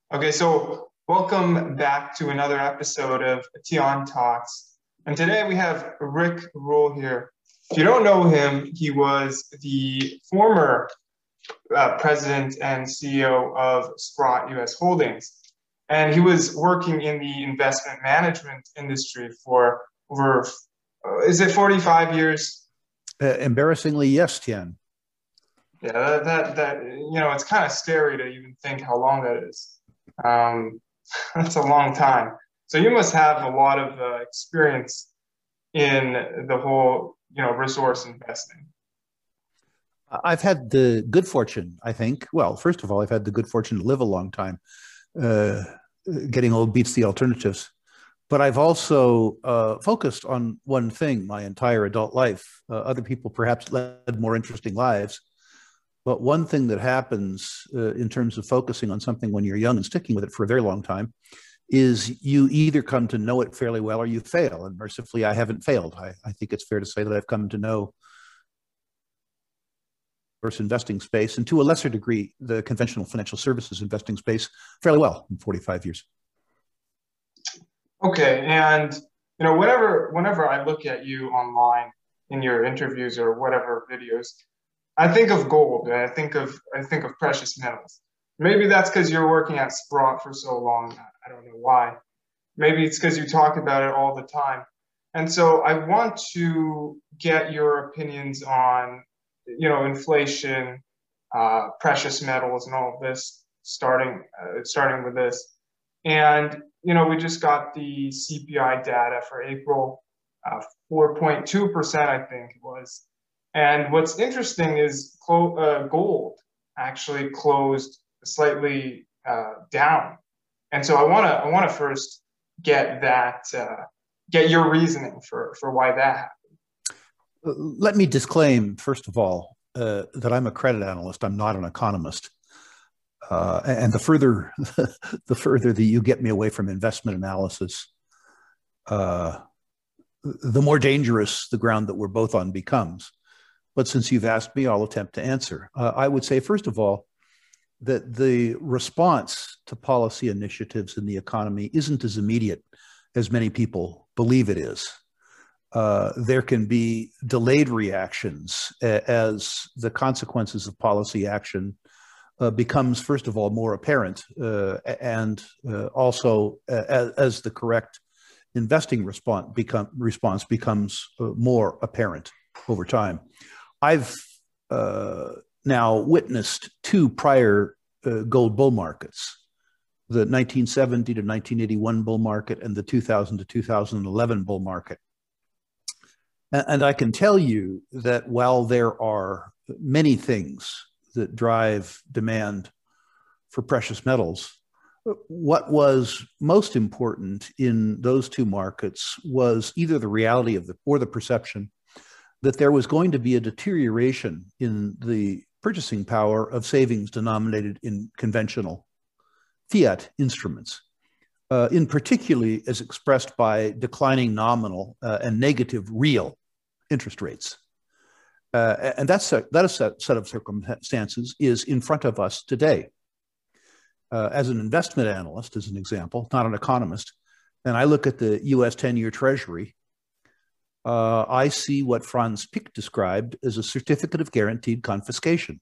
Okay, so welcome back to another episode of Tion Talks. And today we have Rick Rule here. If you don't know him, he was the former president and CEO of Sprott US Holdings. And he was working in the investment management industry for over, is it 45 years? Embarrassingly, yes, Tian. Yeah, it's kind of scary to even think how long that is. Um, that's a long time. So you must have a lot of experience in the whole, resource investing. I've had the good fortune, I think. Well, first of all, I've had the good fortune to live a long time. Uh, Getting old beats the alternatives. But I've also focused on one thing my entire adult life. Other people perhaps led more interesting lives. But one thing that happens in terms of focusing on something when you're young and sticking with it for a very long time is you either come to know it fairly well or you fail. And mercifully, I haven't failed. I think it's fair to say that I've come to know versus investing space, and to a lesser degree, the conventional financial services investing space fairly well in 45 years. Okay, and whenever I look at you online in your interviews or whatever videos, I think of gold. And I think of precious metals. Maybe that's because you're working at Sprott for so long. I don't know why. Maybe it's because you talk about it all the time. And so I want to get your opinions on, inflation, precious metals, and all of this. Starting with this, and we just got the CPI data for April, 4.2%, I think it was. And what's interesting is gold actually closed slightly down. And so I want to first get your reasoning for why that happened. Let me disclaim, first of all, that I'm a credit analyst. I'm not an economist. And the further that you get me away from investment analysis, the more dangerous the ground that we're both on becomes. But since you've asked me, I'll attempt to answer. I would say, first of all, that the response to policy initiatives in the economy isn't as immediate as many people believe it is. There can be delayed reactions as the consequences of policy action becomes, first of all, more apparent, and also as the correct investing response becomes more apparent over time. I've now witnessed two prior gold bull markets, the 1970 to 1981 bull market and the 2000 to 2011 bull market. And I can tell you that while there are many things that drive demand for precious metals, what was most important in those two markets was either the reality of or the perception that there was going to be a deterioration in the purchasing power of savings denominated in conventional fiat instruments, in particularly as expressed by declining nominal and negative real interest rates. And that set of circumstances is in front of us today. As an investment analyst, as an example, not an economist, and I look at the US 10-year Treasury, I see what Franz Pick described as a certificate of guaranteed confiscation.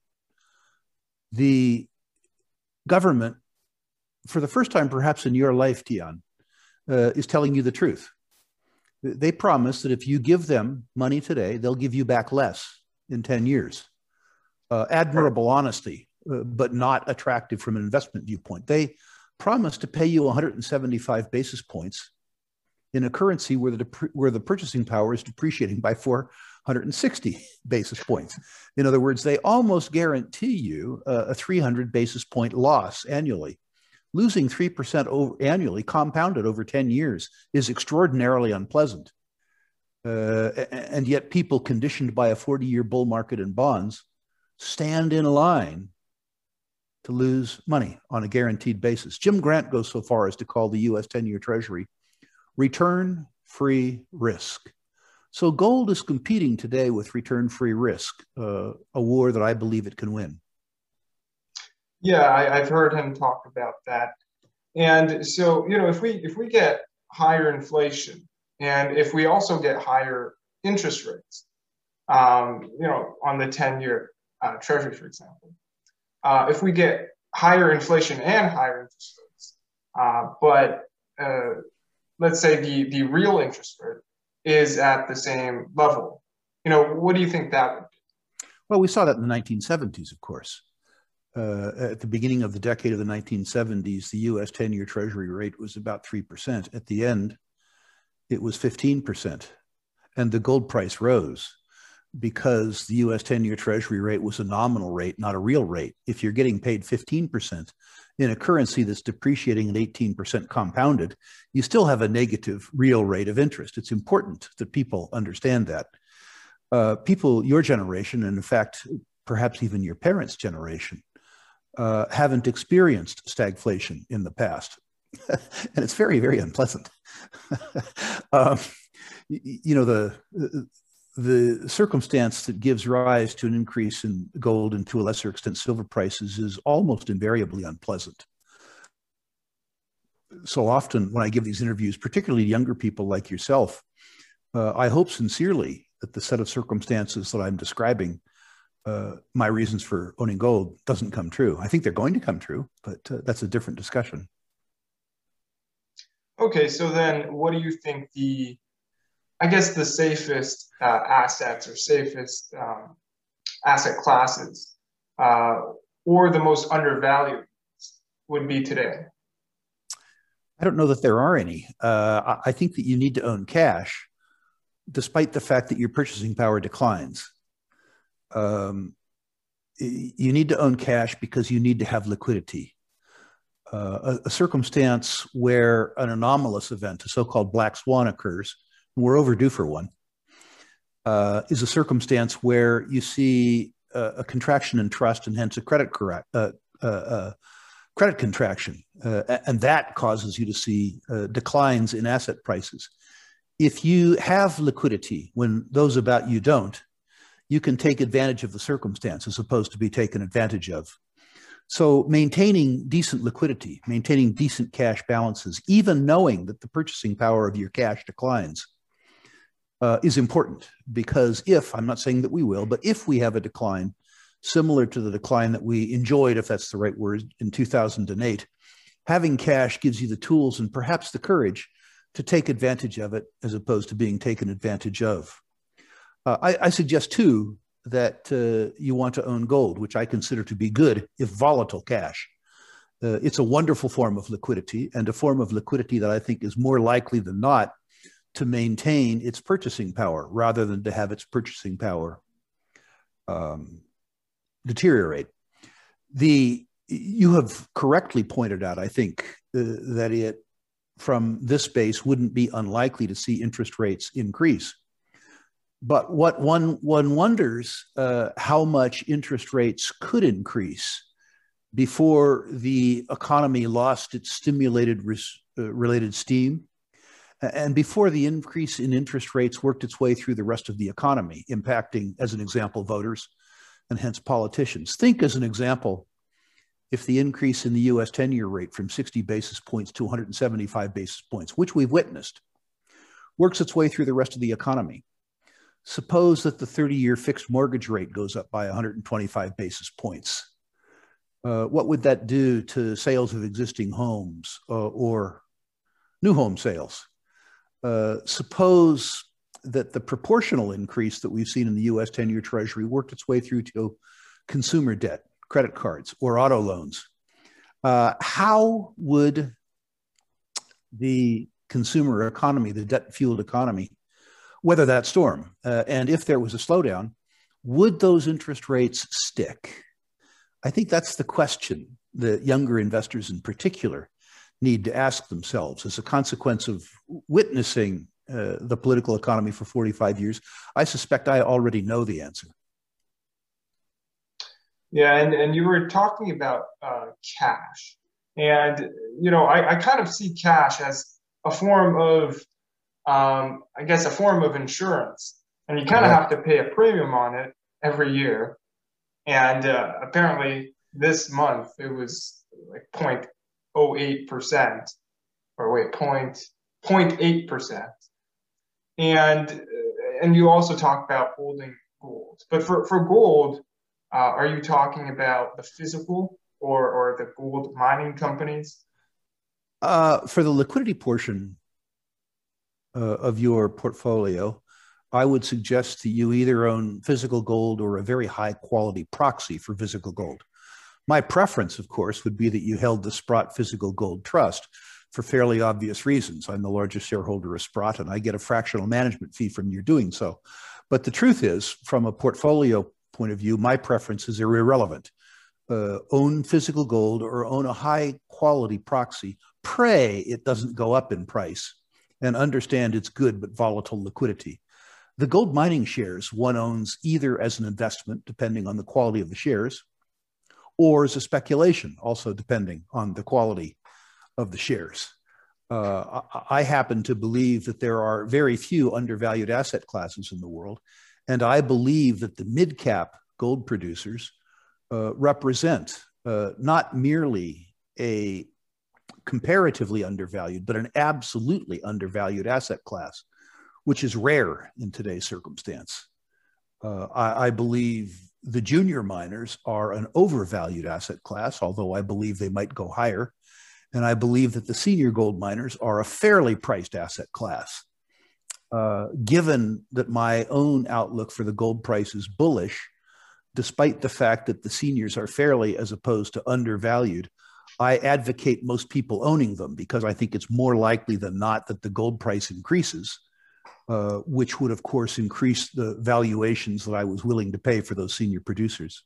The government, for the first time perhaps in your life, Tian, is telling you the truth. They promise that if you give them money today, they'll give you back less in 10 years. Admirable honesty, but not attractive from an investment viewpoint. They promise to pay you 175 basis points in a currency where the purchasing power is depreciating by 460 basis points. In other words, they almost guarantee you a 300 basis point loss annually. Losing 3% annually, compounded over 10 years, is extraordinarily unpleasant. And yet people conditioned by a 40-year bull market in bonds stand in line to lose money on a guaranteed basis. Jim Grant goes so far as to call the US 10-year Treasury return-free risk. So gold is competing today with return-free risk, a war that I believe it can win. Yeah, I've heard him talk about that. And so, if we get higher inflation, and if we also get higher interest rates, on the 10-year Treasury, for example, if we get higher inflation and higher interest rates, but let's say the real interest rate is at the same level, what do you think that would be? Well, we saw that in the 1970s, of course. At the beginning of the decade of the 1970s, the US 10-year Treasury rate was about 3%. At the end, it was 15%. And the gold price rose because the US 10-year Treasury rate was a nominal rate, not a real rate. If you're getting paid 15% in a currency that's depreciating at 18% compounded, you still have a negative real rate of interest. It's important that people understand that. People your generation, and in fact, perhaps even your parents' generation, haven't experienced stagflation in the past. And it's very, very unpleasant. The circumstance that gives rise to an increase in gold and to a lesser extent silver prices is almost invariably unpleasant. So often when I give these interviews, particularly younger people like yourself, I hope sincerely that the set of circumstances that I'm describing, my reasons for owning gold, doesn't come true. I think they're going to come true, but that's a different discussion. Okay, so then what do you think the safest assets or safest asset classes or the most undervalued would be today? I don't know that there are any. I think that you need to own cash, despite the fact that your purchasing power declines. You need to own cash because you need to have liquidity. A circumstance where an anomalous event, a so-called black swan, occurs, and we're overdue for one, is a circumstance where you see a contraction in trust and hence a credit contraction, and that causes you to see declines in asset prices. If you have liquidity when those about you don't, you can take advantage of the circumstance as opposed to be taken advantage of. So maintaining decent liquidity, maintaining decent cash balances, even knowing that the purchasing power of your cash declines, is important, because I'm not saying that we will, but if we have a decline similar to the decline that we enjoyed, if that's the right word, in 2008, having cash gives you the tools and perhaps the courage to take advantage of it as opposed to being taken advantage of. I suggest too that you want to own gold, which I consider to be good, if volatile cash. It's a wonderful form of liquidity, and a form of liquidity that I think is more likely than not to maintain its purchasing power rather than to have its purchasing power deteriorate. You have correctly pointed out, I think, that it, from this base, wouldn't be unlikely to see interest rates increase. But what one wonders how much interest rates could increase before the economy lost its stimulated related steam, and before the increase in interest rates worked its way through the rest of the economy, impacting, as an example, voters and hence politicians. Think, as an example, if the increase in the US 10-year rate from 60 basis points to 175 basis points, which we've witnessed, works its way through the rest of the economy. Suppose that the 30-year fixed mortgage rate goes up by 125 basis points. What would that do to sales of existing homes or new home sales? Suppose that the proportional increase that we've seen in the US 10-year Treasury worked its way through to consumer debt, credit cards, or auto loans. How would the consumer economy, the debt-fueled economy, weather that storm? And if there was a slowdown, would those interest rates stick? I think that's the question that younger investors in particular need to ask themselves as a consequence of witnessing the political economy for 45 years. I suspect I already know the answer. Yeah, and you were talking about cash. And, I kind of see cash as a form of, a form of insurance. And you kind of have to pay a premium on it every year. And apparently this month it was like 0.08%, or wait, 0.8%. And you also talk about holding gold. But for gold, are you talking about the physical or the gold mining companies? For the liquidity portion of your portfolio, I would suggest that you either own physical gold or a very high quality proxy for physical gold. My preference, of course, would be that you held the Sprott Physical Gold Trust for fairly obvious reasons. I'm the largest shareholder of Sprott, and I get a fractional management fee from your doing so. But the truth is, from a portfolio point of view, my preferences are irrelevant. Own physical gold or own a high quality proxy. Pray it doesn't go up in price, and understand it's good but volatile liquidity. The gold mining shares one owns either as an investment, depending on the quality of the shares, or as a speculation, also depending on the quality of the shares. I happen to believe that there are very few undervalued asset classes in the world, and I believe that the mid-cap gold producers represent not merely a comparatively undervalued, but an absolutely undervalued asset class, which is rare in today's circumstance. I believe the junior miners are an overvalued asset class, although I believe they might go higher. And I believe that the senior gold miners are a fairly priced asset class. Given that my own outlook for the gold price is bullish, despite the fact that the seniors are fairly as opposed to undervalued, I advocate most people owning them because I think it's more likely than not that the gold price increases, which would, of course, increase the valuations that I was willing to pay for those senior producers.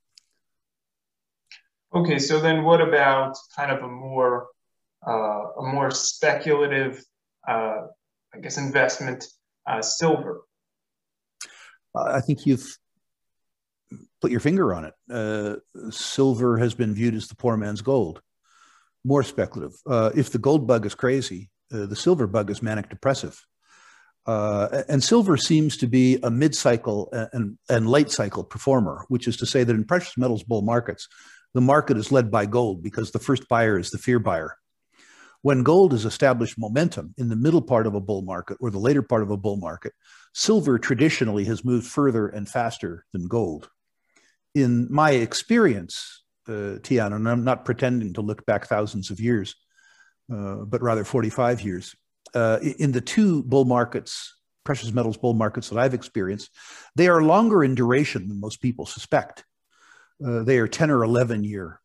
Okay, so then what about kind of a more speculative, I guess, investment, silver? I think you've put your finger on it. Silver has been viewed as the poor man's gold, more speculative. If the gold bug is crazy, the silver bug is manic depressive. And silver seems to be a mid-cycle and late cycle performer, which is to say that in precious metals bull markets, the market is led by gold because the first buyer is the fear buyer. When gold has established momentum in the middle part of a bull market or the later part of a bull market, silver traditionally has moved further and faster than gold. In my experience, Tian, and I'm not pretending to look back thousands of years, but rather 45 years, in the two bull markets, precious metals bull markets that I've experienced, they are longer in duration than most people suspect. They are 10 or 11 year,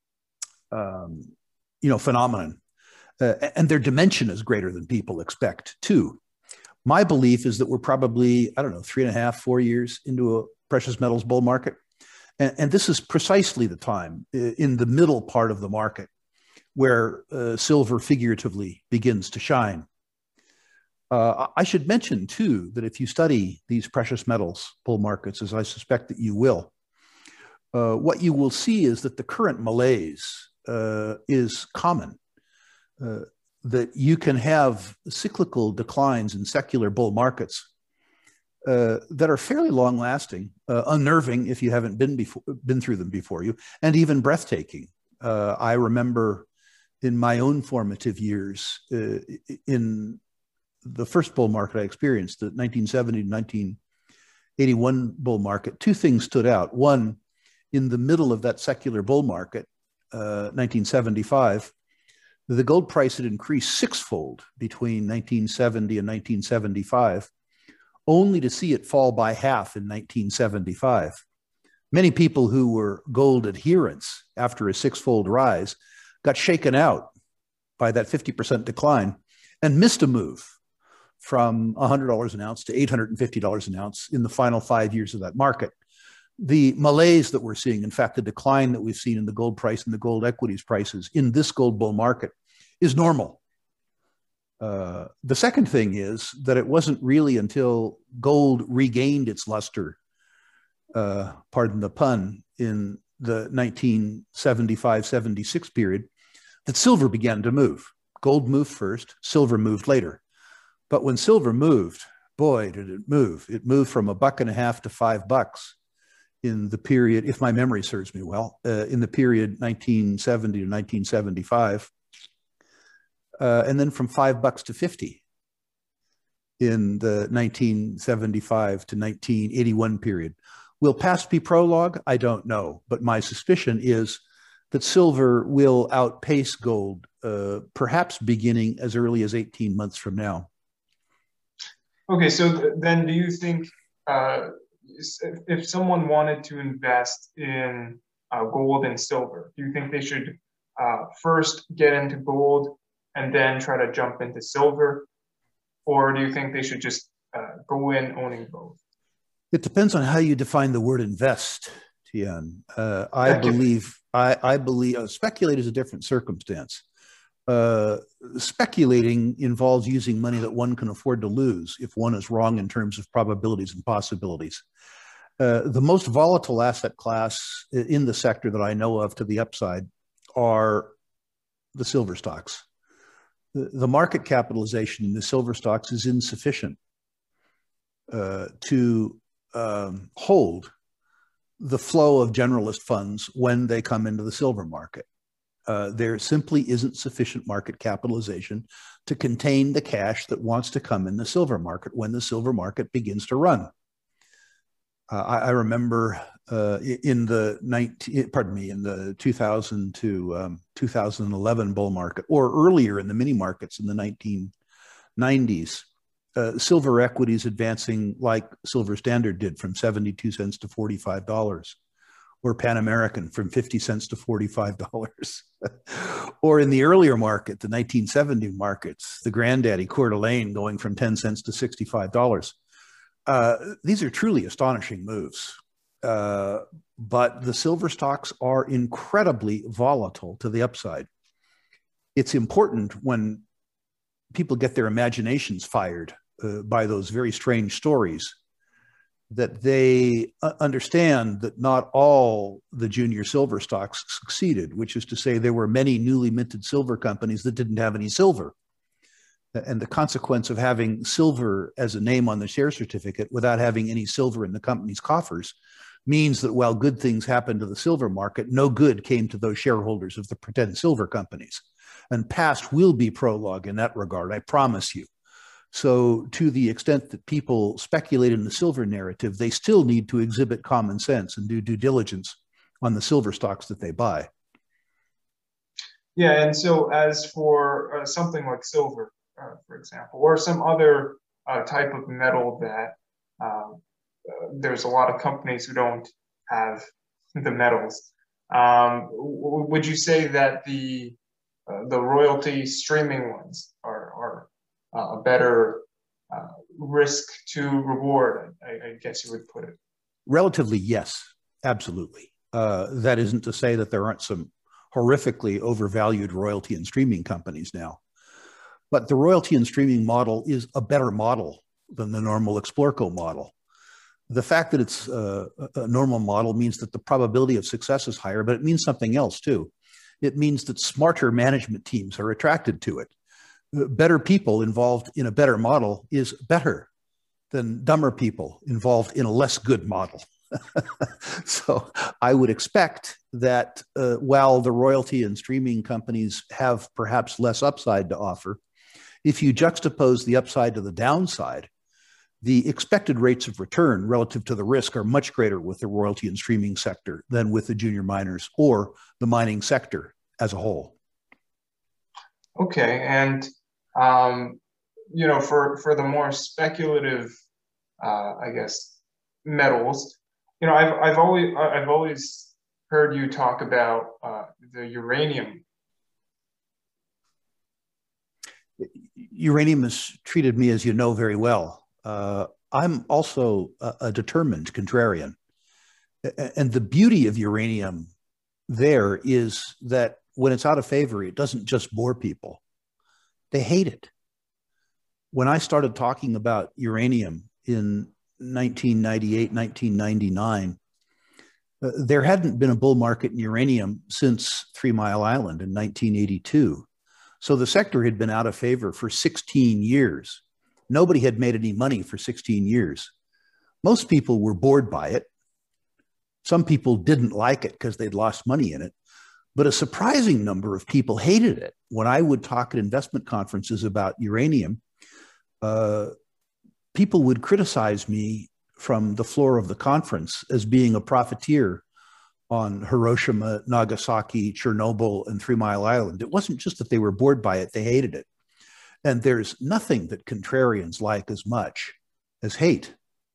phenomenon. And their dimension is greater than people expect too. My belief is that we're probably, 3.5, 4 years into a precious metals bull market. And this is precisely the time in the middle part of the market where silver figuratively begins to shine. I should mention too, that if you study these precious metals bull markets, as I suspect that you will, what you will see is that the current malaise is common, that you can have cyclical declines in secular bull markets that are fairly long lasting, unnerving if you haven't been through them before you, and even breathtaking. I remember in my own formative years, in the first bull market I experienced, the 1970 to 1981 bull market, two things stood out. One, in the middle of that secular bull market, 1975, the gold price had increased sixfold between 1970 and 1975, only to see it fall by half in 1975. Many people who were gold adherents after a sixfold rise got shaken out by that 50% decline and missed a move from $100 an ounce to $850 an ounce in the final 5 years of that market. The malaise that we're seeing, in fact, the decline that we've seen in the gold price and the gold equities prices in this gold bull market is normal. The second thing is that it wasn't really until gold regained its luster, pardon the pun, in the 1975-76 period, that silver began to move. Gold moved first, silver moved later. But when silver moved, boy, did it move. It moved from $1.50 to $5 in the period, if my memory serves me well, in the period 1970 to 1975, and then from $5 to 50 in the 1975 to 1981 period. Will past be prologue? I don't know, but my suspicion is that silver will outpace gold, perhaps beginning as early as 18 months from now. Okay, so then do you think if someone wanted to invest in gold and silver, do you think they should first get into gold and then try to jump into silver? Or do you think they should just go in owning both? It depends on how you define the word invest, Tian. I believe speculate is a different circumstance. Speculating involves using money that one can afford to lose if one is wrong in terms of probabilities and possibilities. The most volatile asset class in the sector that I know of to the upside are the silver stocks. The market capitalization in the silver stocks is insufficient to hold the flow of generalist funds when they come into the silver market. There simply isn't sufficient market capitalization to contain the cash that wants to come in the silver market when the silver market begins to run. I remember in the 2000 to 2011 bull market, or earlier in the mini markets in the 1990s, silver equities advancing like Silver Standard did from 72 cents to $45, or Pan American from 50 cents to $45. Or in the earlier market, the 1970 markets, the granddaddy Coeur d'Alene going from 10 cents to $65. These are truly astonishing moves. But the silver stocks are incredibly volatile to the upside. It's important when people get their imaginations fired by those very strange stories that they understand that not all the junior silver stocks succeeded, which is to say there were many newly minted silver companies that didn't have any silver. And the consequence of having silver as a name on the share certificate without having any silver in the company's coffers means that while good things happened to the silver market, no good came to those shareholders of the pretend silver companies. And past will be prologue in that regard, I promise you. So to the extent that people speculate in the silver narrative, they still need to exhibit common sense and do due diligence on the silver stocks that they buy. Yeah, and so as for something like silver, for example, or some other type of metal that there's a lot of companies who don't have the metals. Would you say that the royalty streaming ones are a better risk to reward, I guess you would put it? Relatively, yes, absolutely. That isn't to say that there aren't some horrifically overvalued royalty and streaming companies now. But the royalty and streaming model is a better model than the normal Explorco model. The fact that it's a normal model means that the probability of success is higher, but it means something else too. It means that smarter management teams are attracted to it. Better people involved in a better model is better than dumber people involved in a less good model. So I would expect that while the royalty and streaming companies have perhaps less upside to offer, if you juxtapose the upside to the downside, the expected rates of return relative to the risk are much greater with the royalty and streaming sector than with the junior miners or the mining sector as a whole. Okay, and you know, for the more speculative, I guess, metals, you know, I've always heard you talk about the uranium. Uranium has treated me, as you know, very well. I'm also a determined contrarian. And the beauty of uranium there is that when it's out of favor, it doesn't just bore people. They hate it. When I started talking about uranium in 1998, 1999, there hadn't been a bull market in uranium since 3 Mile Island in 1982. So the sector had been out of favor for 16 years. Nobody had made any money for 16 years. Most people were bored by it. Some people didn't like it because they'd lost money in it, but a surprising number of people hated it. When I would talk at investment conferences about uranium, people would criticize me from the floor of the conference as being a profiteer on Hiroshima, Nagasaki, Chernobyl, and 3 Mile Island. It wasn't just that they were bored by it, they hated it. And there's nothing that contrarians like as much as hate.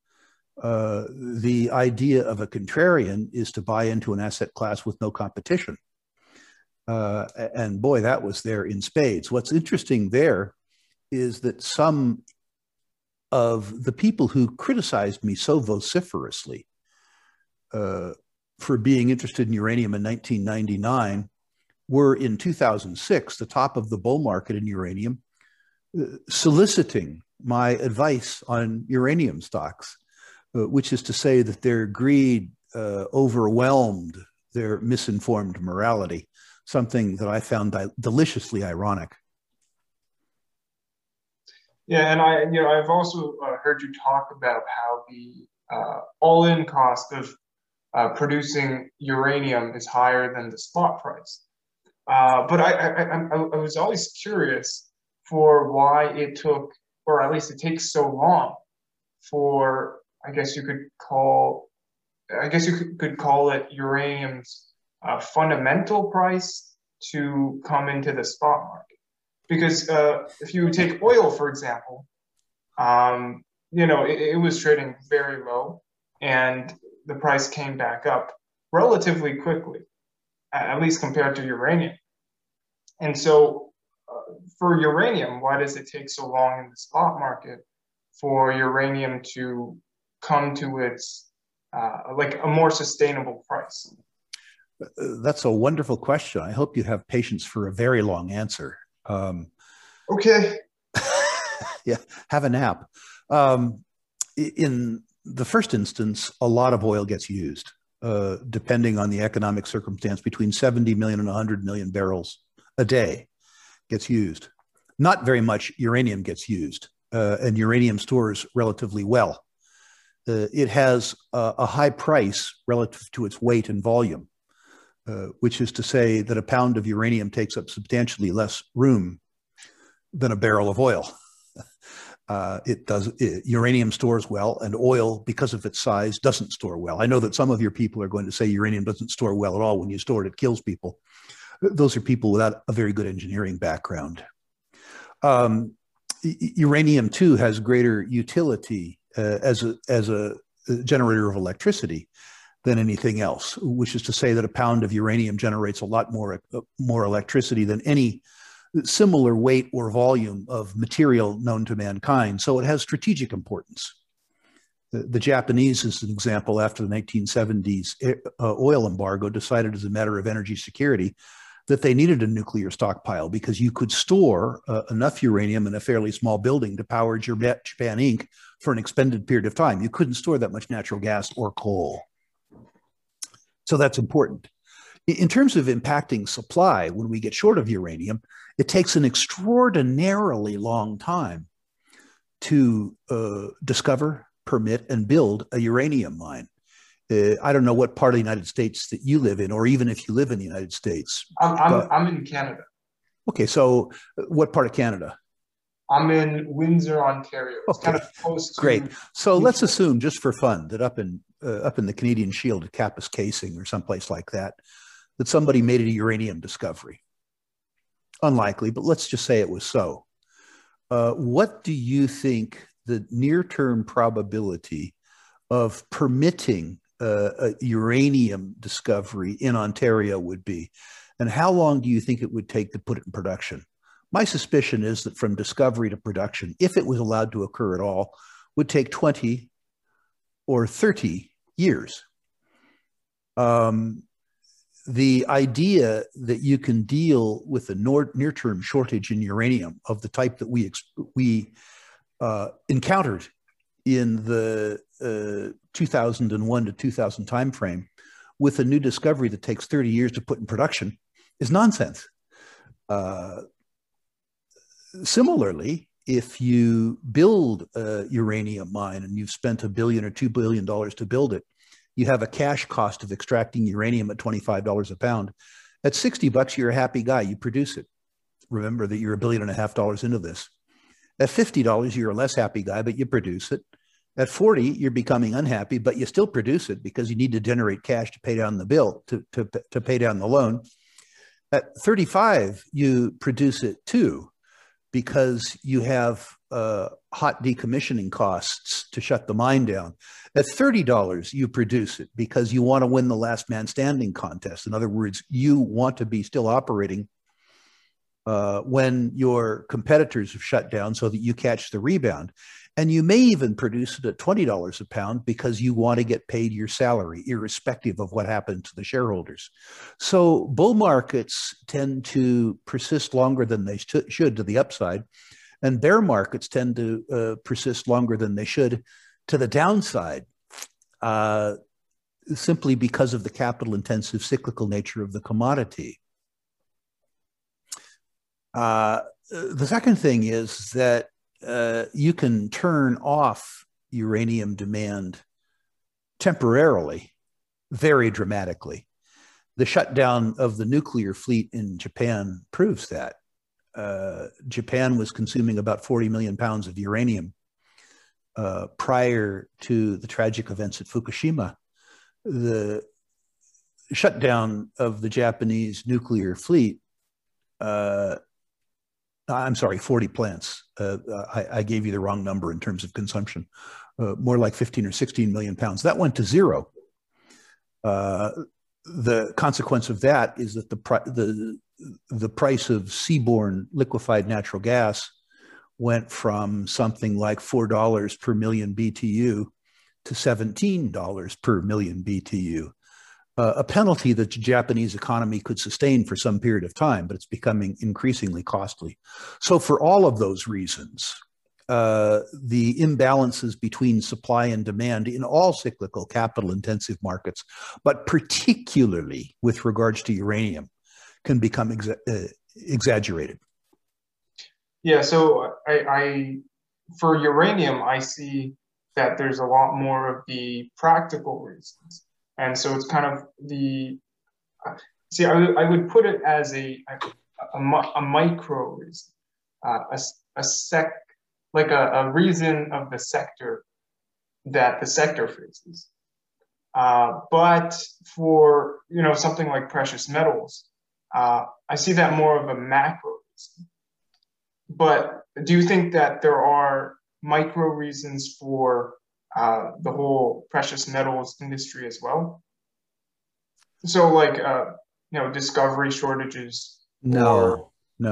The idea of a contrarian is to buy into an asset class with no competition. And boy, that was there in spades. What's interesting there is that some of the people who criticized me so vociferously for being interested in uranium in 1999 were in 2006, the top of the bull market in uranium, soliciting my advice on uranium stocks, which is to say that their greed overwhelmed their misinformed morality, something that I found deliciously ironic. Yeah, and I've also heard you talk about how the all-in cost of producing uranium is higher than the spot price. But I was always curious for why it took, or at least it takes so long for, I guess you could call it uranium's fundamental price to come into the spot market. Because if you take oil, for example, it was trading very low, and the price came back up relatively quickly, at least compared to uranium. And so for uranium, why does it take so long in the spot market for uranium to come to its like a more sustainable price? That's a wonderful question. I hope you have patience for a very long answer. Okay. Yeah, have a nap. In the first instance, a lot of oil gets used, depending on the economic circumstance, between 70 million and 100 million barrels a day gets used. Not very much uranium gets used, and uranium stores relatively well. It has a high price relative to its weight and volume, which is to say that a pound of uranium takes up substantially less room than a barrel of oil. Uranium stores well, and oil, because of its size, doesn't store well. I know that some of your people are going to say uranium doesn't store well at all. When you store it, it kills people. Those are people without a very good engineering background. Uranium, too, has greater utility as a generator of electricity than anything else, which is to say that a pound of uranium generates a lot more electricity than any similar weight or volume of material known to mankind. So it has strategic importance. The Japanese, as an example, after the 1970s oil embargo, decided as a matter of energy security that they needed a nuclear stockpile because you could store enough uranium in a fairly small building to power Japan Inc. for an extended period of time. You couldn't store that much natural gas or coal. So that's important. In terms of impacting supply, when we get short of uranium, it takes an extraordinarily long time to discover, permit, and build a uranium mine. I don't know what part of the United States that you live in, or even if you live in the United States. I'm in Canada. Okay, so what part of Canada? I'm in Windsor, Ontario. It's kind of close to. Great. So let's assume, just for fun, that up in the Canadian Shield at Kapuskasing or someplace like that somebody made a uranium discovery. Unlikely, but let's just say it was so. What do you think the near-term probability of permitting a uranium discovery in Ontario would be? And how long do you think it would take to put it in production? My suspicion is that from discovery to production, if it was allowed to occur at all, would take 20 or 30 years. The idea that you can deal with a near-term shortage in uranium of the type that we encountered in the 2001 to 2000 timeframe with a new discovery that takes 30 years to put in production is nonsense. Similarly, if you build a uranium mine and you've spent $1 billion or $2 billion to build it, You have a cash cost of extracting uranium at $25 a pound. At $60, you're a happy guy. You produce it. Remember that you're $1.5 billion into this. At $50, you're a less happy guy, but you produce it. At 40, you're becoming unhappy, but you still produce it because you need to generate cash to pay down the bill, to pay down the loan. At 35, you produce it too, because you have hot decommissioning costs to shut the mine down. At $30, you produce it because you want to win the last man standing contest. In other words, you want to be still operating when your competitors have shut down so that you catch the rebound. And you may even produce it at $20 a pound because you want to get paid your salary, irrespective of what happened to the shareholders. So bull markets tend to persist longer than they should to the upside, and bear markets tend to persist longer than they should to the downside, simply because of the capital-intensive cyclical nature of the commodity. The second thing is that you can turn off uranium demand temporarily, very dramatically. The shutdown of the nuclear fleet in Japan proves that. Japan was consuming about 40 million pounds of uranium prior to the tragic events at Fukushima. The shutdown of the Japanese nuclear fleet, I'm sorry, 40 plants. I gave you the wrong number in terms of consumption, more like 15 or 16 million pounds. That went to zero. The consequence of that is that the price of seaborne liquefied natural gas went from something like $4 per million BTU to $17 per million BTU. A penalty that the Japanese economy could sustain for some period of time, but it's becoming increasingly costly. So for all of those reasons, the imbalances between supply and demand in all cyclical capital-intensive markets, but particularly with regards to uranium, can become exaggerated. Yeah, so I for uranium, I see that there's a lot more of the practical reasons. And so it's kind of the, see, I would put it as a micro reason, like a reason of the sector that the sector faces. But for, something like precious metals, I see that more of a macro reason. But do you think that there are micro reasons for the whole precious metals industry as well? So like, discovery shortages? No.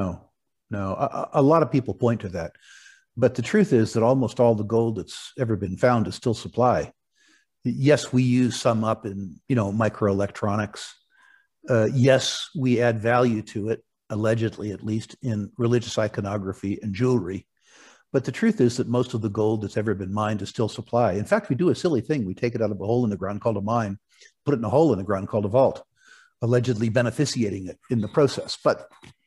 A lot of people point to that. But the truth is that almost all the gold that's ever been found is still supply. Yes, we use some up in, microelectronics. Yes, we add value to it, allegedly at least, in religious iconography and jewelry. But the truth is that most of the gold that's ever been mined is still supply. In fact, we do a silly thing. We take it out of a hole in the ground called a mine, put it in a hole in the ground called a vault, allegedly beneficiating it in the process. But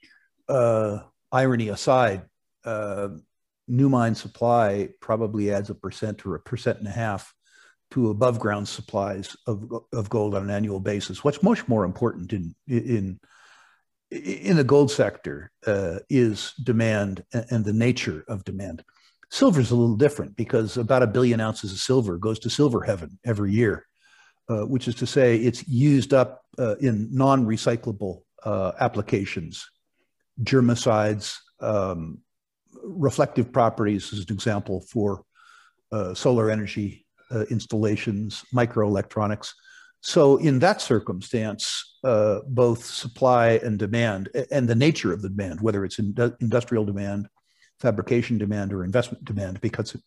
irony aside, new mine supply probably adds 1% or 1.5% to above ground supplies of gold on an annual basis. What's much more important in the gold sector is demand and the nature of demand. Silver is a little different because about 1 billion ounces of silver goes to silver heaven every year, which is to say it's used up in non-recyclable applications, germicides, reflective properties as an example for solar energy installations, microelectronics. So in that circumstance, both supply and demand, and the nature of the demand, whether it's industrial demand, fabrication demand, or investment demand,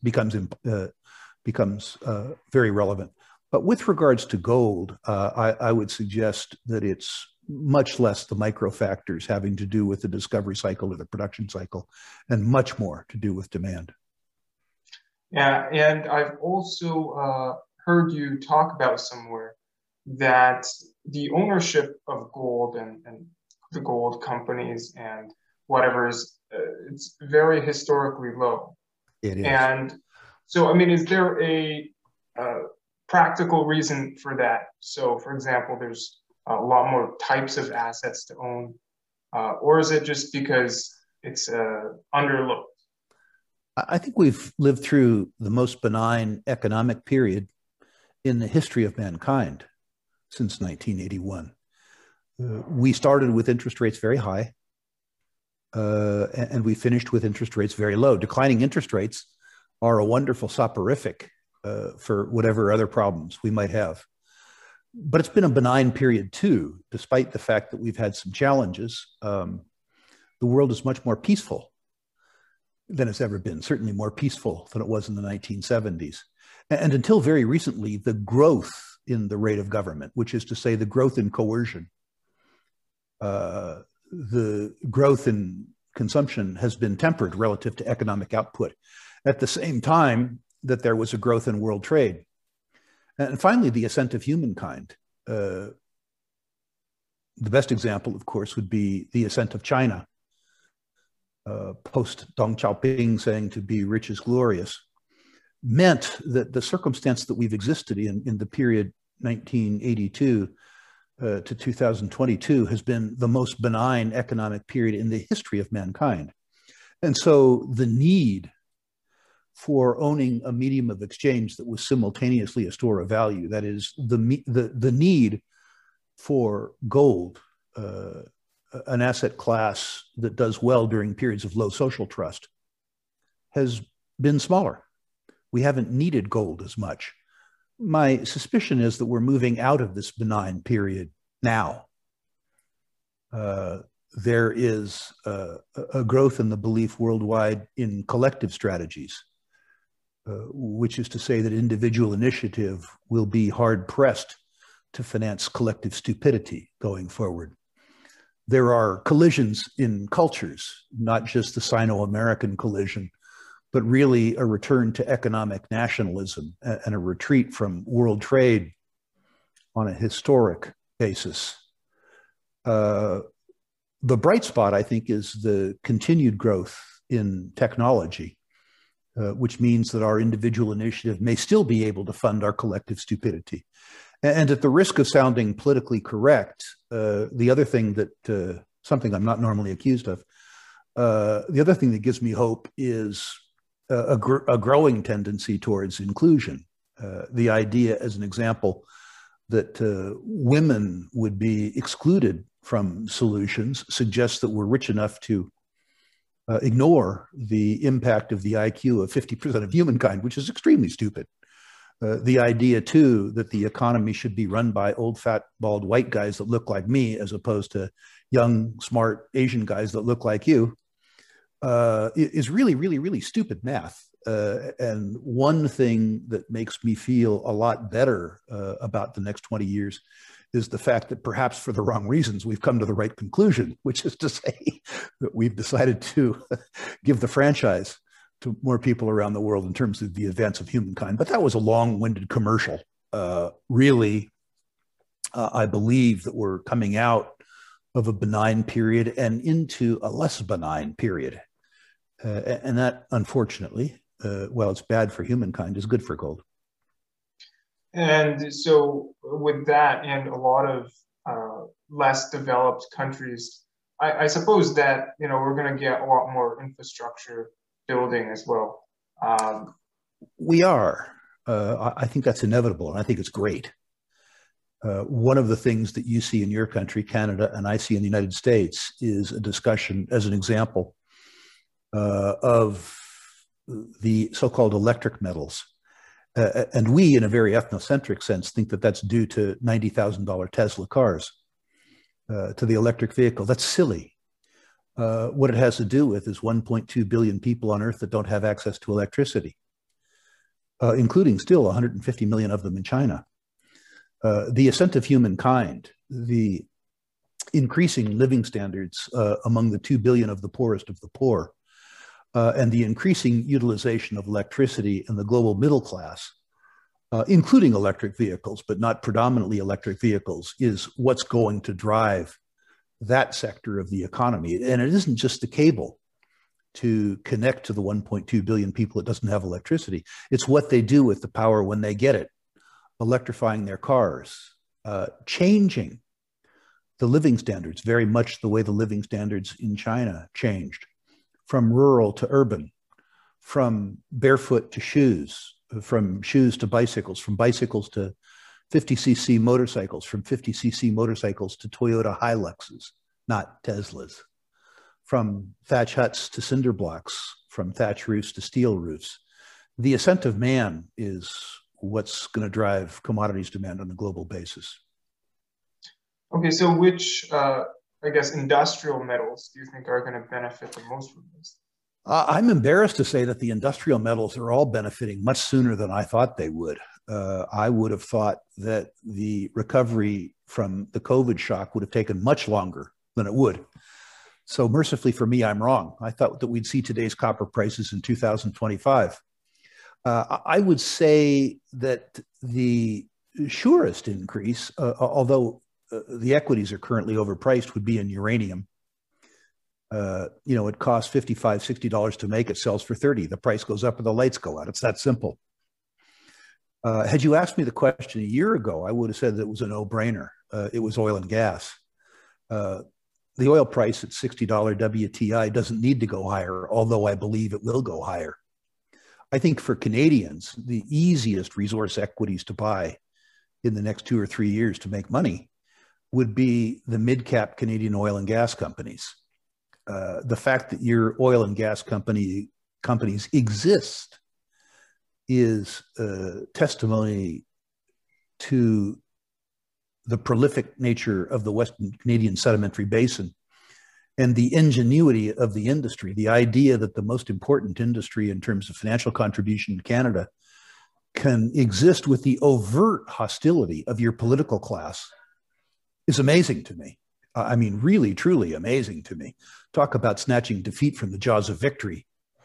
becomes very relevant. But with regards to gold, I would suggest that it's much less the micro factors having to do with the discovery cycle or the production cycle, and much more to do with demand. Yeah, and I've also heard you talk about somewhere that the ownership of gold and the gold companies and whatever is, it's very historically low. It is. And so, I mean, is there a practical reason for that? So, for example, there's a lot more types of assets to own, or is it just because it's underlooked? I think we've lived through the most benign economic period in the history of mankind since 1981. We started with interest rates very high, and we finished with interest rates very low. Declining interest rates are a wonderful soporific for whatever other problems we might have. But it's been a benign period too, despite the fact that we've had some challenges. The world is much more peaceful than it's ever been, certainly more peaceful than it was in the 1970s. And until very recently, the growth in the rate of government, which is to say the growth in coercion, the growth in consumption has been tempered relative to economic output at the same time that there was a growth in world trade. And finally, the ascent of humankind. The best example, of course, would be the ascent of China, post Deng Xiaoping saying to be rich is glorious, meant that the circumstance that we've existed in the period 1982 to 2022 has been the most benign economic period in the history of mankind. And so the need for owning a medium of exchange that was simultaneously a store of value, that is the need for gold, an asset class that does well during periods of low social trust, has been smaller. We haven't needed gold as much. My suspicion is that we're moving out of this benign period now. There is a growth in the belief worldwide in collective strategies, which is to say that individual initiative will be hard pressed to finance collective stupidity going forward. There are collisions in cultures, not just the Sino-American collision, but really a return to economic nationalism and a retreat from world trade on a historic basis. The bright spot, I think, is the continued growth in technology, which means that our individual initiative may still be able to fund our collective stupidity. And at the risk of sounding politically correct, the other thing that, something I'm not normally accused of, the other thing that gives me hope is a growing tendency towards inclusion. The idea, as an example, that women would be excluded from solutions suggests that we're rich enough to ignore the impact of the IQ of 50% of humankind, which is extremely stupid. The idea, too, that the economy should be run by old, fat, bald white guys that look like me, as opposed to young, smart Asian guys that look like you, is really, really, really stupid math. And one thing that makes me feel a lot better about the next 20 years is the fact that perhaps for the wrong reasons, we've come to the right conclusion, which is to say that we've decided to give the franchise to more people around the world in terms of the advance of humankind. But that was a long-winded commercial. Really, I believe that we're coming out of a benign period and into a less benign period. And that, unfortunately, while it's bad for humankind, is good for gold. And so with that, in a lot of less developed countries, I suppose that, we're going to get a lot more infrastructure building as well. We are. I think that's inevitable, and I think it's great. One of the things that you see in your country, Canada, and I see in the United States is a discussion, as an example, of the so-called electric metals. And we, in a very ethnocentric sense, think that that's due to $90,000 Tesla cars, to the electric vehicle. That's silly. What it has to do with is 1.2 billion people on Earth that don't have access to electricity, including still 150 million of them in China. The ascent of humankind, the increasing living standards among the 2 billion of the poorest of the poor, and the increasing utilization of electricity in the global middle class, including electric vehicles, but not predominantly electric vehicles, is what's going to drive that sector of the economy. And it isn't just the cable to connect to the 1.2 billion people that doesn't have electricity. It's what they do with the power when they get it. electrifying their cars, changing the living standards, very much the way the living standards in China changed, from rural to urban, from barefoot to shoes, from shoes to bicycles, from bicycles to 50cc motorcycles, from 50cc motorcycles to Toyota Hiluxes, not Teslas, from thatch huts to cinder blocks, from thatch roofs to steel roofs. The ascent of man is what's going to drive commodities demand on a global basis. Okay, so which, I guess, industrial metals do you think are going to benefit the most from this? I'm embarrassed to say that the industrial metals are all benefiting much sooner than I thought they would. I would have thought that the recovery from the COVID shock would have taken much longer than it would. So mercifully for me, I'm wrong. I thought that we'd see today's copper prices in 2025. I would say that the surest increase, although the equities are currently overpriced, would be in uranium. It costs $55, $60 to make, it sells for 30. The price goes up or the lights go out. It's that simple. Had you asked me the question a year ago, I would have said that it was a no-brainer. It was oil and gas. The oil price at $60 WTI doesn't need to go higher, although I believe it will go higher. I think for Canadians, the easiest resource equities to buy in the next 2 or 3 years to make money would be the mid-cap Canadian oil and gas companies. The fact that your oil and gas companies exist is testimony to the prolific nature of the Western Canadian Sedimentary Basin and the ingenuity of the industry. The idea that the most important industry in terms of financial contribution to Canada can exist with the overt hostility of your political class is amazing to me. I mean, really, truly amazing to me. Talk about snatching defeat from the jaws of victory.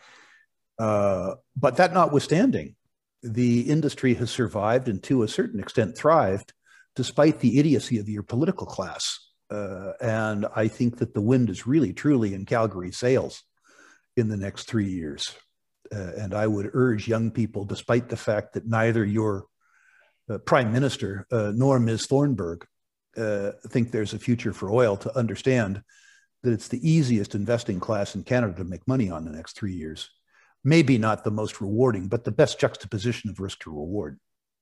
But that notwithstanding, the industry has survived and to a certain extent thrived despite the idiocy of your political class. And I think that the wind is really, truly in Calgary's sails in the next 3 years. And I would urge young people, despite the fact that neither your Prime Minister nor Ms. Thornburg think there's a future for oil, to understand that it's the easiest investing class in Canada to make money on the next 3 years. Maybe not the most rewarding, but the best juxtaposition of risk to reward.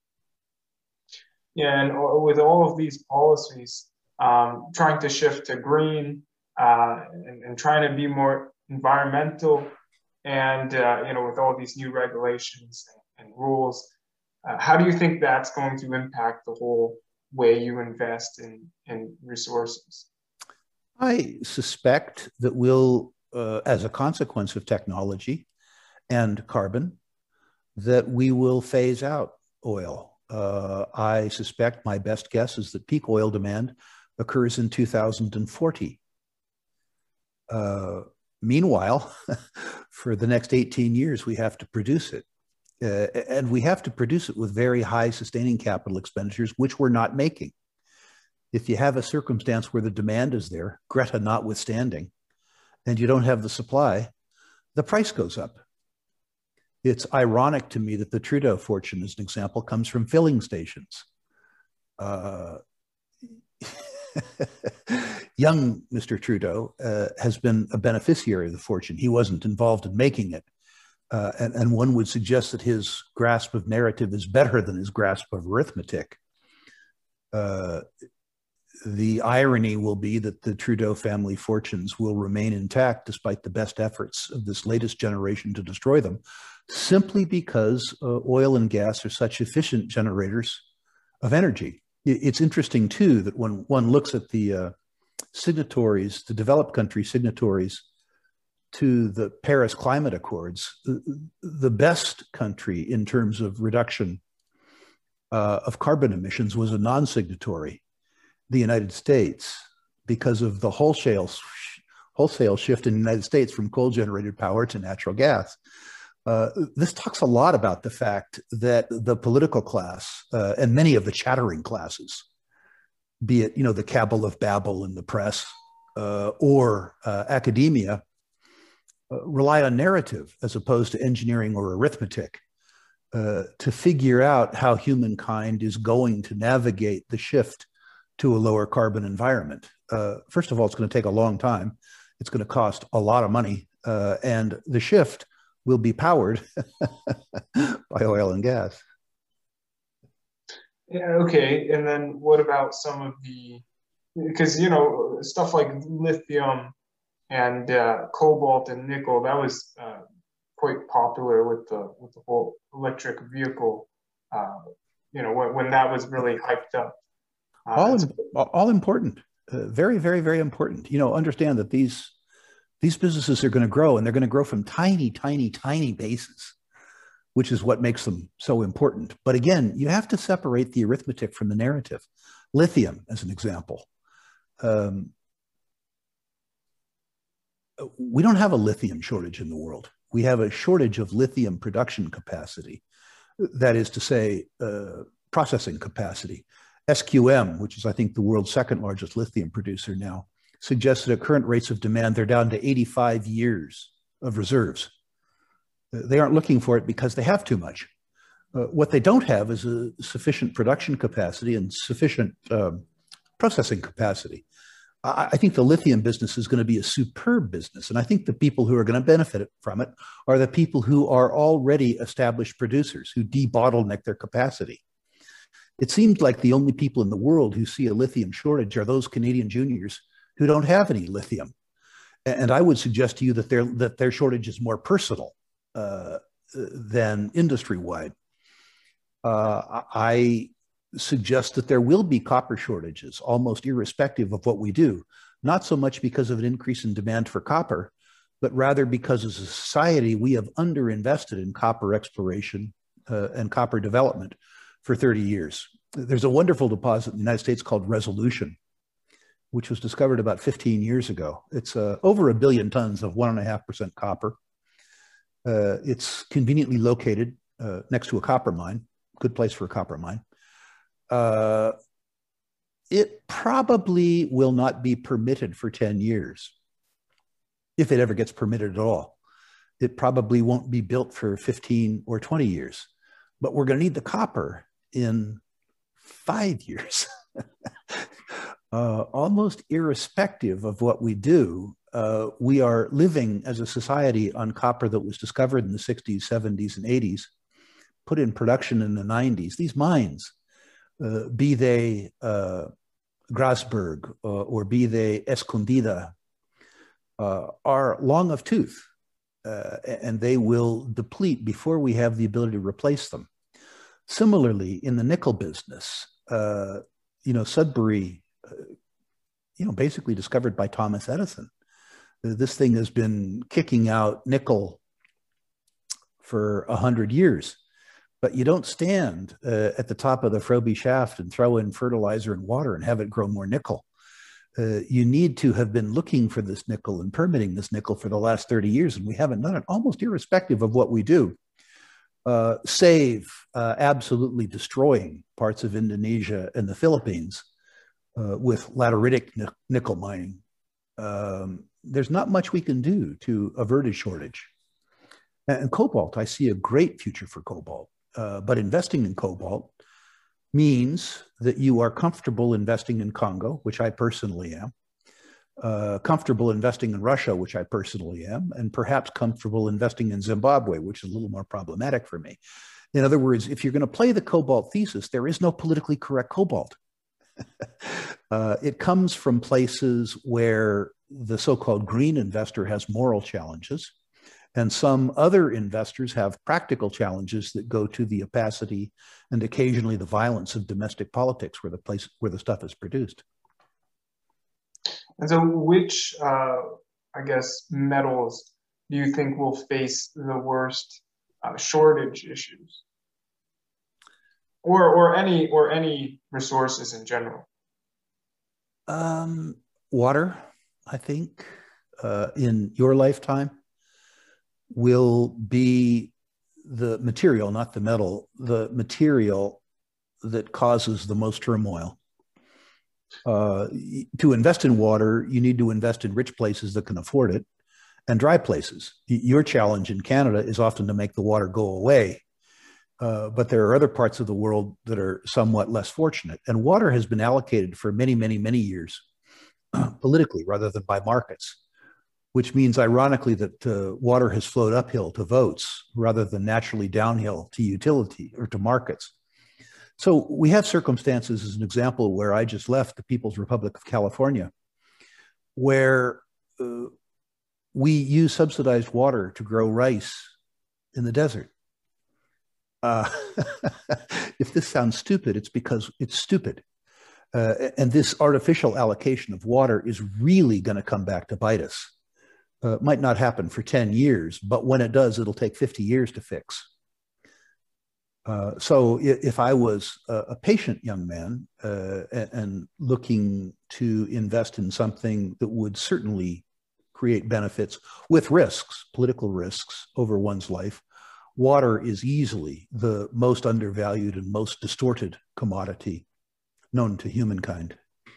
Yeah, and with all of these policies, trying to shift to green and trying to be more environmental, and with all these new regulations and rules, how do you think that's going to impact the whole way you invest in resources? I suspect that we'll, as a consequence of technology and carbon, that we will phase out oil. I suspect, my best guess is that peak oil demand occurs in 2040. Meanwhile, for the next 18 years, we have to produce it. And we have to produce it with very high sustaining capital expenditures, which we're not making. If you have a circumstance where the demand is there, Greta notwithstanding, and you don't have the supply, the price goes up. It's ironic to me that the Trudeau fortune, as an example, comes from filling stations. Young Mr. Trudeau has been a beneficiary of the fortune. He wasn't involved in making it. And one would suggest that his grasp of narrative is better than his grasp of arithmetic. The irony will be that the Trudeau family fortunes will remain intact despite the best efforts of this latest generation to destroy them, simply because oil and gas are such efficient generators of energy. It's interesting, too, that when one looks at the signatories, the developed country signatories to the Paris Climate Accords, the best country in terms of reduction of carbon emissions was a non-signatory, the United States, because of the wholesale shift in the United States from coal-generated power to natural gas. This talks a lot about the fact that the political class and many of the chattering classes, be it the cabal of Babel in the press or academia, rely on narrative as opposed to engineering or arithmetic to figure out how humankind is going to navigate the shift to a lower carbon environment. First of all, it's going to take a long time. It's going to cost a lot of money, and the shift will be powered by oil and gas. Yeah, okay. And then what about some of the, because, stuff like lithium and cobalt and nickel, that was quite popular with the whole electric vehicle, when that was really hyped up. All important, very, very, very important. Understand that these businesses are going to grow, and they're going to grow from tiny, tiny, tiny bases, which is what makes them so important. But again, you have to separate the arithmetic from the narrative. Lithium, as an example. We don't have a lithium shortage in the world. We have a shortage of lithium production capacity. That is to say, processing capacity. SQM, which is, I think, the world's second largest lithium producer now, suggests that at current rates of demand, they're down to 85 years of reserves. They aren't looking for it because they have too much. What they don't have is a sufficient production capacity and sufficient processing capacity. I think the lithium business is going to be a superb business. And I think the people who are going to benefit from it are the people who are already established producers who debottleneck their capacity. It seems like the only people in the world who see a lithium shortage are those Canadian juniors who don't have any lithium. And I would suggest to you that their shortage is more personal than industry-wide. I suggest that there will be copper shortages, almost irrespective of what we do, not so much because of an increase in demand for copper, but rather because as a society, we have underinvested in copper exploration and copper development for 30 years. There's a wonderful deposit in the United States called Resolution, which was discovered about 15 years ago. It's over 1 billion tons of 1.5% copper. It's conveniently located next to a copper mine, good place for a copper mine. It probably will not be permitted for 10 years, if it ever gets permitted at all. It probably won't be built for 15 or 20 years, but we're going to need the copper in 5 years. Almost irrespective of what we do, we are living as a society on copper that was discovered in the 60s, 70s, and 80s, put in production in the 90s. These mines, be they Grasberg or be they Escondida, are long of tooth, and they will deplete before we have the ability to replace them. Similarly, in the nickel business, Sudbury, basically discovered by Thomas Edison. This thing has been kicking out nickel for 100 years. But you don't stand at the top of the Frobe shaft and throw in fertilizer and water and have it grow more nickel. You need to have been looking for this nickel and permitting this nickel for the last 30 years, and we haven't done it, almost irrespective of what we do, save absolutely destroying parts of Indonesia and the Philippines with lateritic nickel mining. There's not much we can do to avert a shortage. And cobalt, I see a great future for cobalt. But investing in cobalt means that you are comfortable investing in Congo, which I personally am, comfortable investing in Russia, which I personally am, and perhaps comfortable investing in Zimbabwe, which is a little more problematic for me. In other words, if you're going to play the cobalt thesis, there is no politically correct cobalt. It comes from places where the so-called green investor has moral challenges, and some other investors have practical challenges that go to the opacity and occasionally the violence of domestic politics where the stuff is produced. And so which, metals do you think will face the worst shortage issues? Or any resources in general? Water, I think, in your lifetime, will be the material, not the metal, the material that causes the most turmoil. To invest in water, you need to invest in rich places that can afford it and dry places. Your challenge in Canada is often to make the water go away. But there are other parts of the world that are somewhat less fortunate. And water has been allocated for many, many, many years politically rather than by markets, which means, ironically, that water has flowed uphill to votes rather than naturally downhill to utility or to markets. So we have circumstances, as an example, where I just left the People's Republic of California, where we use subsidized water to grow rice in the desert. If this sounds stupid, it's because it's stupid. And this artificial allocation of water is really going to come back to bite us. Might not happen for 10 years, but when it does, it'll take 50 years to fix. So if I was a patient young man and looking to invest in something that would certainly create benefits with risks, political risks over one's life, water is easily the most undervalued and most distorted commodity known to humankind.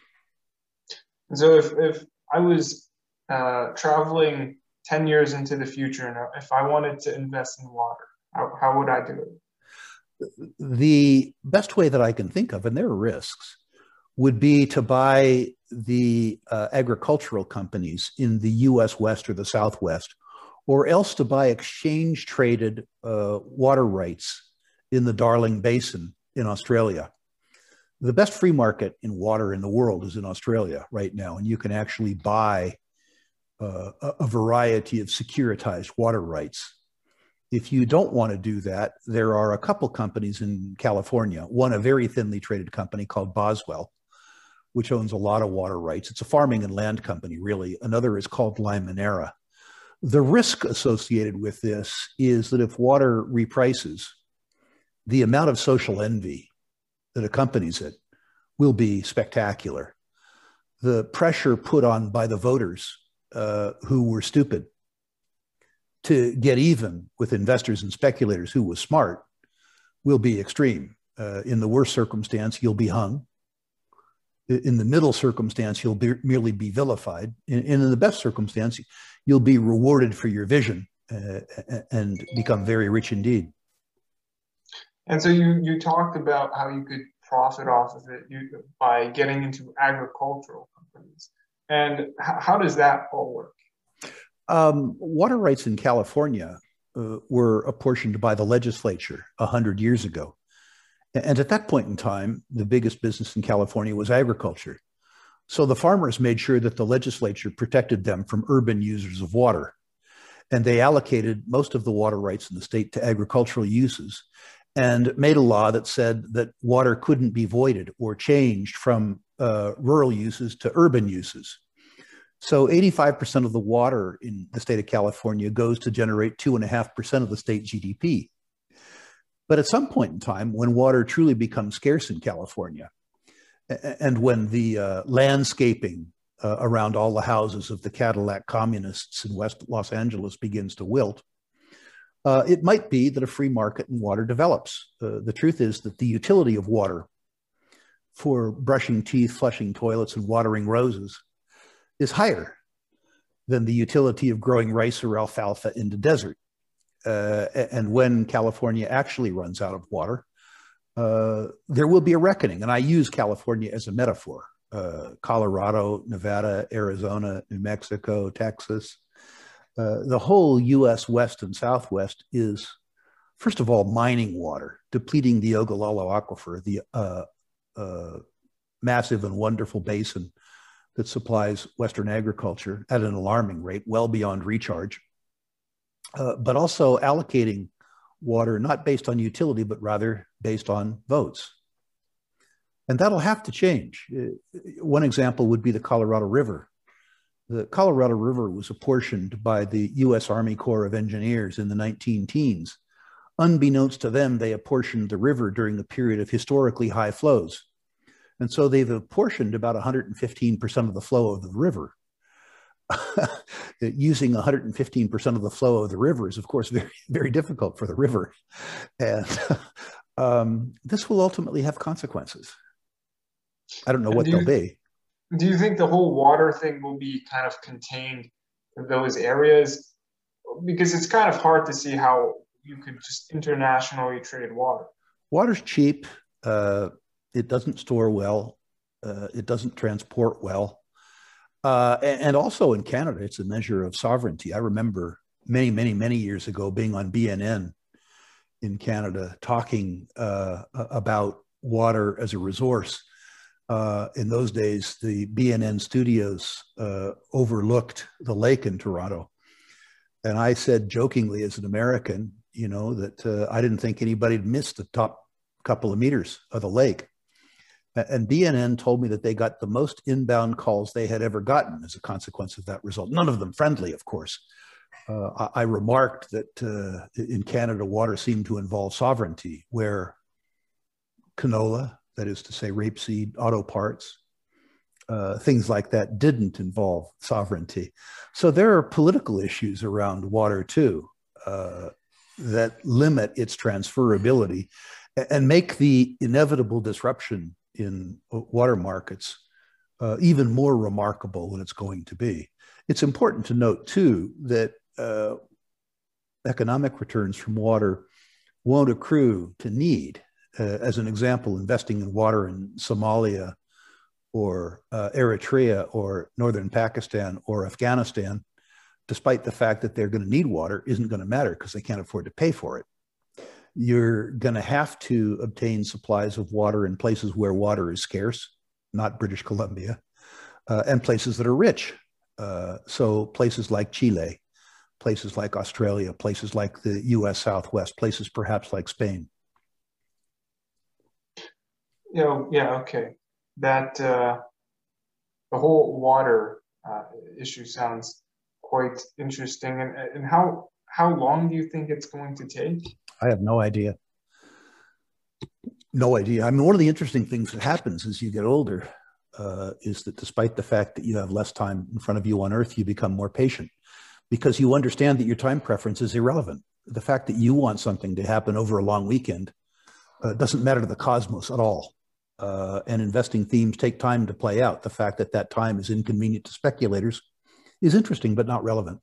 So if I was traveling 10 years into the future, and if I wanted to invest in water, how would I do it? The best way that I can think of, and there are risks, would be to buy the agricultural companies in the US West or the Southwest, or else to buy exchange-traded water rights in the Darling Basin in Australia. The best free market in water in the world is in Australia right now, and you can actually buy a variety of securitized water rights. If you don't want to do that, there are a couple companies in California, one a very thinly traded company called Boswell, which owns a lot of water rights. It's a farming and land company, really. Another is called Limonera. The risk associated with this is that if water reprices, the amount of social envy that accompanies it will be spectacular. The pressure put on by the voters who were stupid to get even with investors and speculators who were smart will be extreme. In the worst circumstance, you'll be hung. In the middle circumstance, you'll merely be vilified. And in the best circumstance, you'll be rewarded for your vision and become very rich indeed. And so you talked about how you could profit off of it by getting into agricultural companies. And how does that all work? Water rights in California were apportioned by the legislature 100 years ago. And at that point in time, the biggest business in California was agriculture. So the farmers made sure that the legislature protected them from urban users of water. And they allocated most of the water rights in the state to agricultural uses and made a law that said that water couldn't be voided or changed from rural uses to urban uses. So 85% of the water in the state of California goes to generate 2.5% of the state GDP. But at some point in time, when water truly becomes scarce in California, and when the landscaping around all the houses of the Cadillac communists in West Los Angeles begins to wilt, it might be that a free market in water develops. The truth is that the utility of water for brushing teeth, flushing toilets, and watering roses is higher than the utility of growing rice or alfalfa in the desert. And when California actually runs out of water, there will be a reckoning. And I use California as a metaphor. Colorado, Nevada, Arizona, New Mexico, Texas, the whole US West and Southwest is, first of all, mining water, depleting the Ogallala Aquifer, the massive and wonderful basin that supplies Western agriculture at an alarming rate, well beyond recharge. But also allocating water not based on utility, but rather based on votes. And that'll have to change. One example would be the Colorado River. The Colorado River was apportioned by the US Army Corps of Engineers in the 19-teens. Unbeknownst to them, they apportioned the river during a period of historically high flows. And so they've apportioned about 115% of the flow of the river. Using 115% of the flow of the river is, of course, very, very difficult for the river. And this will ultimately have consequences. I don't know what they'll be. Do you think the whole water thing will be kind of contained in those areas? Because it's kind of hard to see how you could just internationally trade water? Water's cheap. It doesn't store well. It doesn't transport well. And also in Canada, it's a measure of sovereignty. I remember many, many, many years ago being on BNN in Canada talking about water as a resource. In those days, the BNN studios overlooked the lake in Toronto. And I said jokingly as an American, you know, that I didn't think anybody had missed the top couple of meters of the lake. And BNN told me that they got the most inbound calls they had ever gotten as a consequence of that result. None of them friendly, of course. I remarked that in Canada, water seemed to involve sovereignty, where canola, that is to say rapeseed, auto parts, things like that didn't involve sovereignty. So there are political issues around water too that limit its transferability and make the inevitable disruption in water markets even more remarkable than it's going to be. It's important to note too that economic returns from water won't accrue to need. As an example, investing in water in Somalia or Eritrea or northern Pakistan or Afghanistan, despite the fact that they're going to need water, isn't going to matter because they can't afford to pay for it. You're going to have to obtain supplies of water in places where water is scarce, not British Columbia, and places that are rich. So places like Chile, places like Australia, places like the US Southwest, places perhaps like Spain. Yeah, okay. That the whole water issue sounds quite interesting. And how long do you think it's going to take? I have no idea. No idea. I mean, one of the interesting things that happens as you get older is that despite the fact that you have less time in front of you on Earth, you become more patient because you understand that your time preference is irrelevant. The fact that you want something to happen over a long weekend doesn't matter to the cosmos at all. And investing themes take time to play out. The fact that that time is inconvenient to speculators is interesting, but not relevant.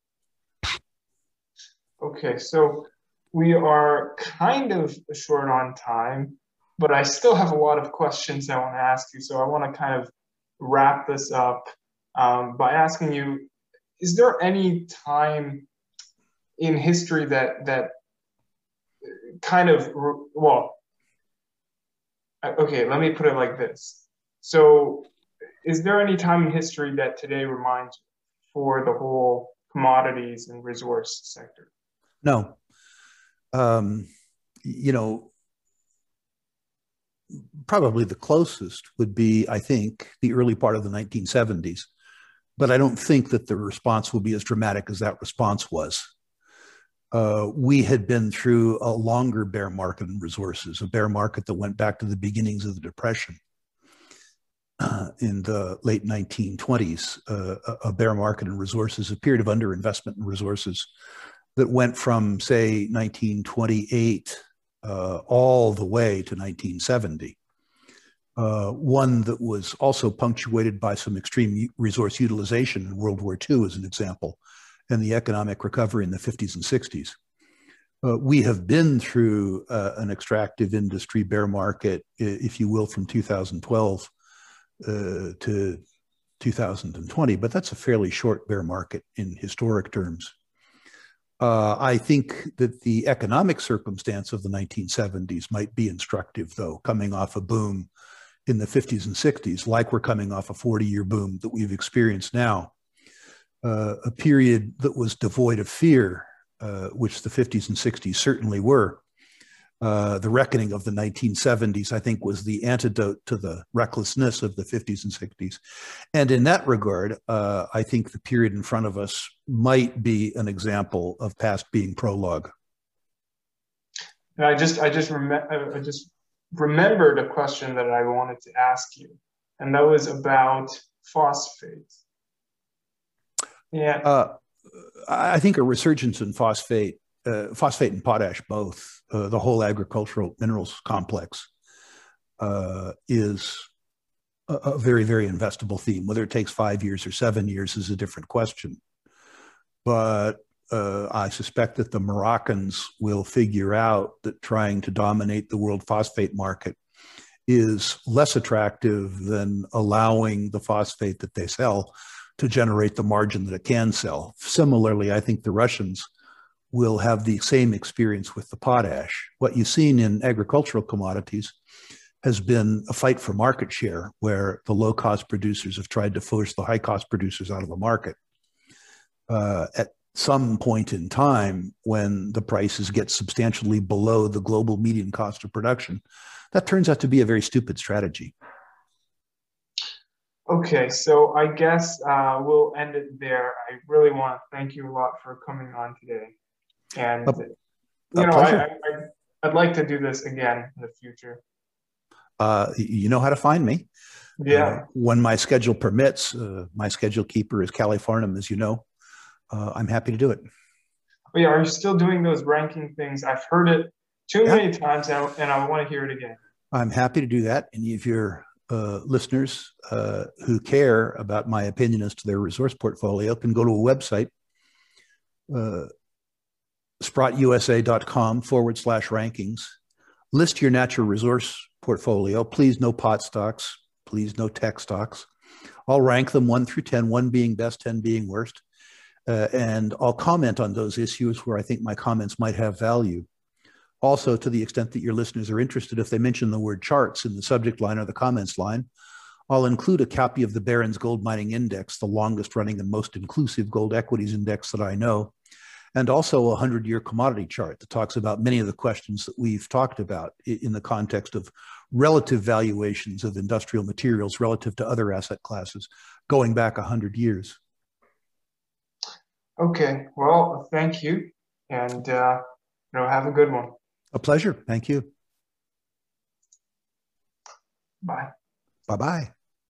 Okay, so we are kind of short on time, but I still have a lot of questions I want to ask you. So I want to kind of wrap this up by asking you, is there any time in history that kind of, well, okay, let me put it like this. So is there any time in history that today reminds you for the whole commodities and resource sector? No. You know, probably the closest would be, I think, the early part of the 1970s. But I don't think that the response will be as dramatic as that response was. We had been through a longer bear market in resources, a bear market that went back to the beginnings of the Depression in the late 1920s, a bear market in resources, a period of underinvestment in resources that went from, say, 1928 all the way to 1970. One that was also punctuated by some extreme resource utilization in World War II, as an example, and the economic recovery in the 50s and 60s. We have been through an extractive industry bear market, if you will, from 2012 to 2020, but that's a fairly short bear market in historic terms. I think that the economic circumstance of the 1970s might be instructive, though, coming off a boom in the 50s and 60s, like we're coming off a 40-year boom that we've experienced now. A period that was devoid of fear, which the 50s and 60s certainly were. The reckoning of the 1970s, I think, was the antidote to the recklessness of the 50s and 60s. And in that regard, I think the period in front of us might be an example of past being prologue. And I just remembered a question that I wanted to ask you, and that was about phosphates. Yeah. I think a resurgence in phosphate and potash both, the whole agricultural minerals complex is a very, very investable theme. Whether it takes 5 years or 7 years is a different question. But I suspect that the Moroccans will figure out that trying to dominate the world phosphate market is less attractive than allowing the phosphate that they sell to generate the margin that it can sell. Similarly, I think the Russians will have the same experience with the potash. What you've seen in agricultural commodities has been a fight for market share, where the low-cost producers have tried to force the high-cost producers out of the market. At some point in time, when the prices get substantially below the global median cost of production, that turns out to be a very stupid strategy. Okay, so I guess we'll end it there. I really want to thank you a lot for coming on today. And, I'd like to do this again in the future. You know how to find me. Yeah. When my schedule permits, my schedule keeper is Callie Farnham, as you know. I'm happy to do it. Oh, yeah, are you still doing those ranking things? I've heard it too many times now, and I want to hear it again. I'm happy to do that. And if you're listeners who care about my opinion as to their resource portfolio can go to a website, sprottusa.com/rankings. List your natural resource portfolio. Please no pot stocks. Please no tech stocks. I'll rank them 1 through 10, 1 being best, 10 being worst. And I'll comment on those issues where I think my comments might have value. Also, to the extent that your listeners are interested, if they mention the word charts in the subject line or the comments line, I'll include a copy of the Barron's Gold Mining Index, the longest running and most inclusive gold equities index that I know, and also a 100-year commodity chart that talks about many of the questions that we've talked about in the context of relative valuations of industrial materials relative to other asset classes going back 100 years. Okay, well, thank you, and have a good one. A pleasure. Thank you. Bye. Bye-bye.